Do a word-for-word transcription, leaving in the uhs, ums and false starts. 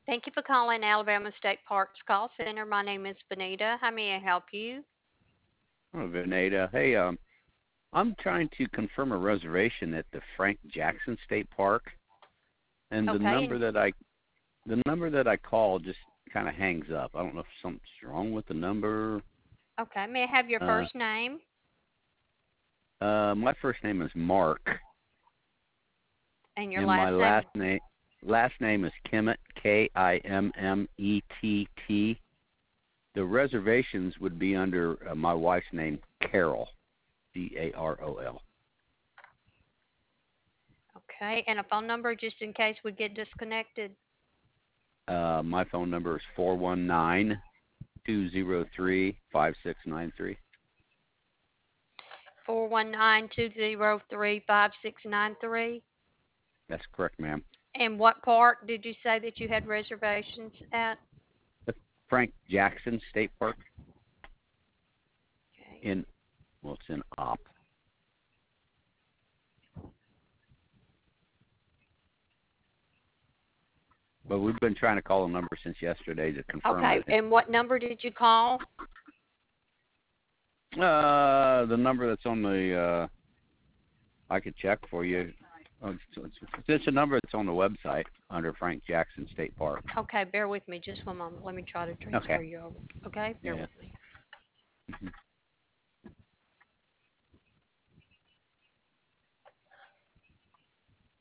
Thank you for calling Alabama State Parks Call Center. My name is Benita. How may I help you? Oh, Veneta. Hey, um, I'm trying to confirm a reservation at the Frank Jackson State Park, and the Okay, number and that I the number that I called just kind of hangs up. I don't know if something's wrong with the number. okay, may I have your Uh, first name uh, my first name is Mark, and your and my last name? last name last name is Kimmett, K I M M E T T. The reservations would be under uh, my wife's name, Carol, C A R O L. Okay, and a phone number just in case we get disconnected. Uh, my phone number is four one nine two zero three five six nine three. Four one nine two zero three five six nine three. That's correct, ma'am. And what park did you say that you had reservations at? The Frank Jackson State Park Okay. in, well, it's in Op. But we've been trying to call the number since yesterday to confirm Okay, it. and what number did you call? Uh, the number that's on the, uh, I could check for you. Oh, it's, it's, it's a number that's on the website under Frank Jackson State Park. Okay, bear with me just one moment. Let me try to Okay. transfer you over. Okay, bear Yeah. with me. Mhm.